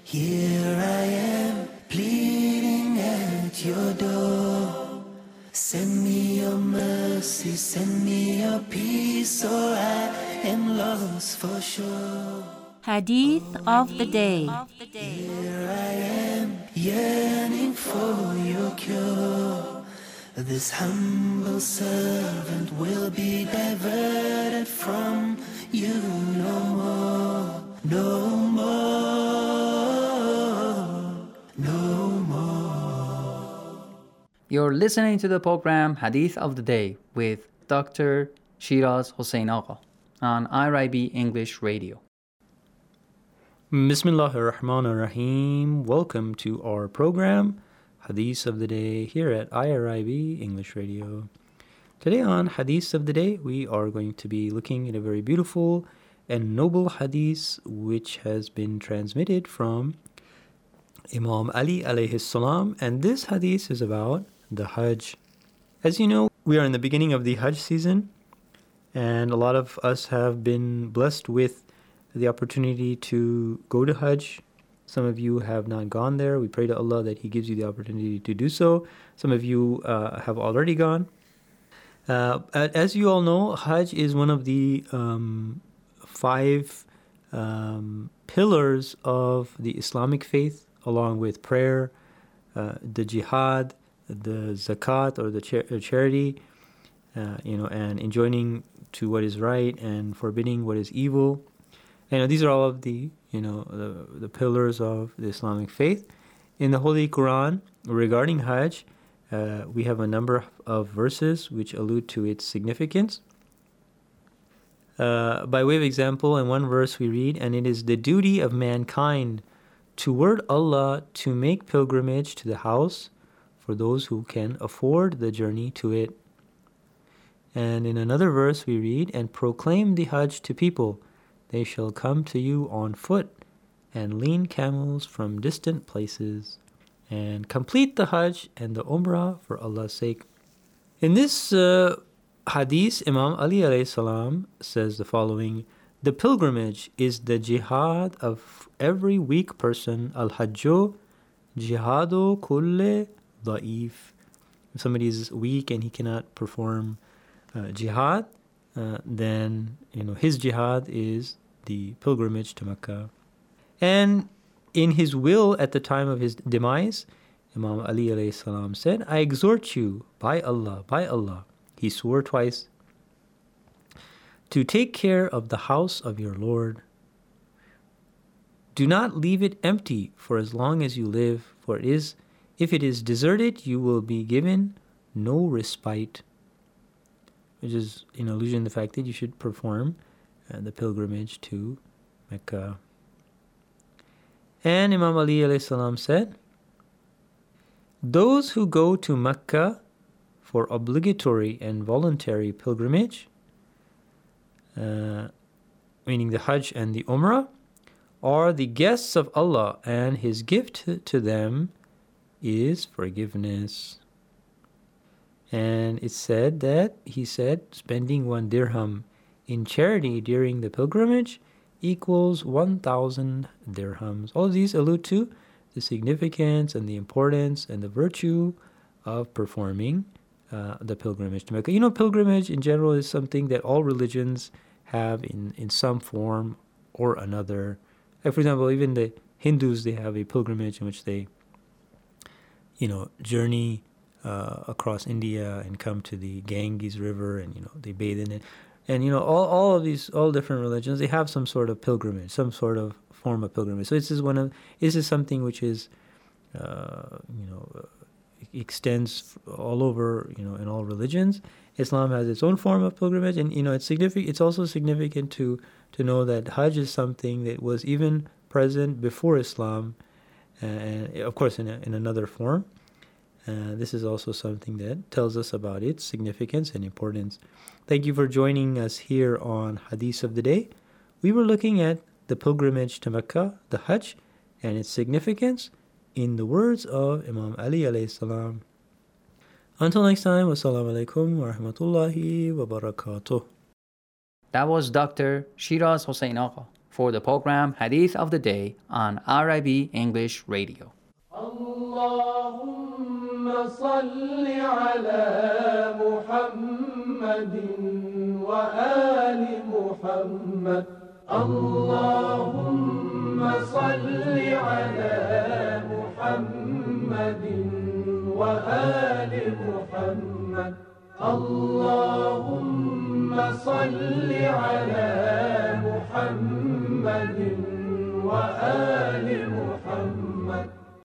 Here I am, pleading at your door. Send me your mercy, send me your peace, or I am lost for sure. Hadith of the Day. Here I am, yearning for your cure. This humble servant will be diverted from you no more, no more, no more. You're listening to the program Hadith of the Day with Dr. Shiraz Hossein Agha on IRIB English Radio. Bismillahir Rahmanir Rahim. Welcome to our program, Hadith of the Day, here at IRIB English Radio. Today on Hadith of the Day, we are going to be looking at a very beautiful and noble hadith which has been transmitted from Imam Ali alayhi salam, and this hadith is about the Hajj. As you know, we are in the beginning of the Hajj season, and a lot of us have been blessed with the opportunity to go to Hajj. Some of you have not gone there. We pray to Allah that He gives you the opportunity to do so. Some of you have already gone. As you all know, Hajj is one of the 5 pillars of the Islamic faith, along with prayer, the jihad, the zakat or the charity, and enjoining to what is right and forbidding what is evil. And these are all of the pillars of the Islamic faith. In the Holy Quran, regarding Hajj, we have a number of verses which allude to its significance. By way of example, in one verse we read, "And it is the duty of mankind toward Allah to make pilgrimage to the house for those who can afford the journey to it." And in another verse we read, "And proclaim the Hajj to people. They shall come to you on foot and lean camels from distant places. And complete the Hajj and the Umrah for Allah's sake." In this hadith, Imam Ali alayhi salam says the following: "The pilgrimage is the jihad of every weak person. Al-Hajju jihadu kulle da'if." If somebody is weak and he cannot perform jihad, then his jihad is the pilgrimage to Mecca. And in his will at the time of his demise, Imam Ali alayhi salam said, "I exhort you by Allah," he swore twice, "to take care of the house of your Lord. Do not leave it empty for as long as you live, for if it is deserted, you will be given no respite," which is in allusion to the fact that you should perform the pilgrimage to Mecca. And Imam Ali alayhi salam said, "Those who go to Mecca for obligatory and voluntary pilgrimage, meaning the Hajj and the Umrah, are the guests of Allah, and His gift to them is forgiveness." And it said that, he said, spending 1 dirham in charity during the pilgrimage equals 1,000 dirhams. All of these allude to the significance and the importance and the virtue of performing the pilgrimage to Mecca. Pilgrimage in general is something that all religions have in some form or another. Like, for example, even the Hindus, they have a pilgrimage in which they, journey across India and come to the Ganges River, and they bathe in it. And all of these, all different religions, they have some sort of pilgrimage, some sort of form of pilgrimage. So this is something which is extends all over, in all religions. Islam has its own form of pilgrimage, and it's significant. It's also significant to know that Hajj is something that was even present before Islam, and of course in another form. This is also something that tells us about its significance and importance. Thank you for joining us here on Hadith of the Day. We were looking at the pilgrimage to Mecca, the Hajj, and its significance in the words of Imam Ali alayhi salam. Until next time, wassalamu alaikum wa rahmatullahi wa barakatuh. That was Dr. Shiraz Hossein Agha for the program Hadith of the Day on RIB English Radio. اللهم صل على محمد وآل محمد اللهم صل على محمد وآل محمد اللهم صل على محمد وآل محمد